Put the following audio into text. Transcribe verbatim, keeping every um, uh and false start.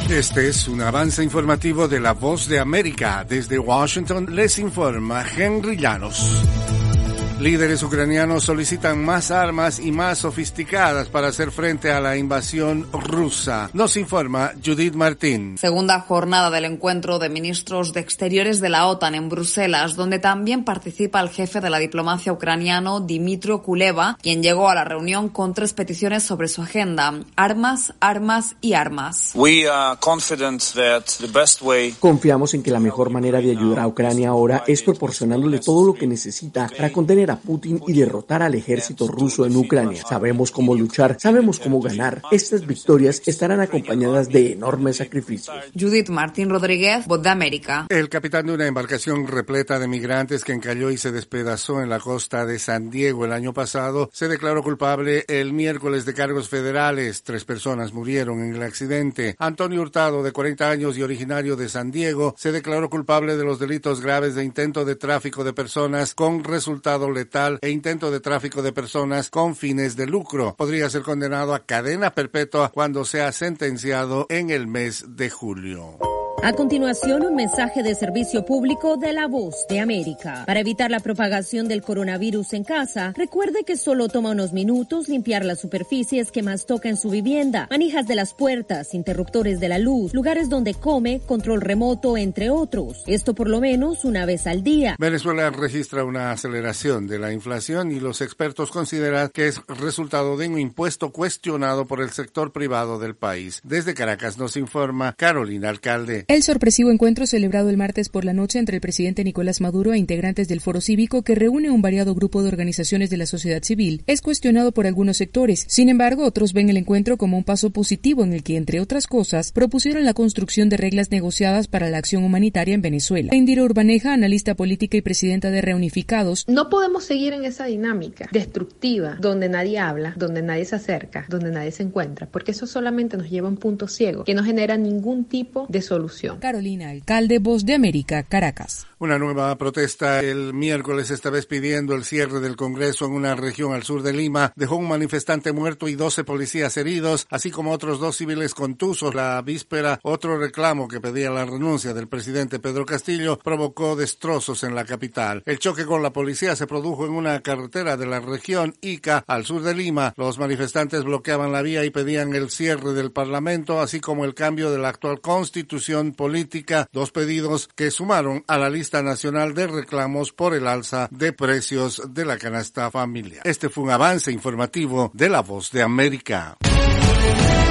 Este es un avance informativo de La Voz de América. Desde Washington les informa Henry Llanos. Líderes ucranianos solicitan más armas y más sofisticadas para hacer frente a la invasión rusa. Nos informa Judith Martín. Segunda jornada del encuentro de ministros de Exteriores de la OTAN en Bruselas, donde también participa el jefe de la diplomacia ucraniano, Dmytro Kuleba, quien llegó a la reunión con tres peticiones sobre su agenda: armas, armas y armas. We are confident that the best way... Confiamos en que la mejor manera de ayudar a Ucrania ahora es proporcionándole todo lo que necesita para contener a Putin y derrotar al ejército ruso en Ucrania. Sabemos cómo luchar, sabemos cómo ganar. Estas victorias estarán acompañadas de enormes sacrificios. Judith Martín Rodríguez, Voz de América. El capitán de una embarcación repleta de migrantes que encalló y se despedazó en la costa de San Diego el año pasado se declaró culpable el miércoles de cargos federales. Tres personas murieron en el accidente. Antonio Hurtado, de cuarenta años y originario de San Diego, se declaró culpable de los delitos graves de intento de tráfico de personas con resultado letal e intento de tráfico de personas con fines de lucro. Podría ser condenado a cadena perpetua cuando sea sentenciado en el mes de julio. A continuación, un mensaje de servicio público de La Voz de América. Para evitar la propagación del coronavirus en casa, recuerde que solo toma unos minutos limpiar las superficies que más toca en su vivienda, manijas de las puertas, interruptores de la luz, lugares donde come, control remoto, entre otros. Esto por lo menos una vez al día. Venezuela registra una aceleración de la inflación y los expertos consideran que es resultado de un impuesto cuestionado por el sector privado del país. Desde Caracas nos informa Carolina Alcalde. El sorpresivo encuentro celebrado el martes por la noche entre el presidente Nicolás Maduro e integrantes del Foro Cívico, que reúne un variado grupo de organizaciones de la sociedad civil, es cuestionado por algunos sectores. Sin embargo, otros ven el encuentro como un paso positivo en el que, entre otras cosas, propusieron la construcción de reglas negociadas para la acción humanitaria en Venezuela. Indira Urbaneja, analista política y presidenta de Reunificados. No podemos seguir en esa dinámica destructiva, donde nadie habla, donde nadie se acerca, donde nadie se encuentra, porque eso solamente nos lleva a un punto ciego, que no genera ningún tipo de solución. Carolina Alcalde, Voz de América, Caracas. Una nueva protesta el miércoles, esta vez pidiendo el cierre del Congreso en una región al sur de Lima, dejó un manifestante muerto y doce policías heridos, así como otros dos civiles contusos. La víspera, otro reclamo que pedía la renuncia del presidente Pedro Castillo provocó destrozos en la capital. El choque con la policía se produjo en una carretera de la región Ica, al sur de Lima. Los manifestantes bloqueaban la vía y pedían el cierre del Parlamento, así como el cambio de la actual Constitución política, dos pedidos que sumaron a la lista nacional de reclamos por el alza de precios de la canasta familiar. Este fue un avance informativo de La Voz de América.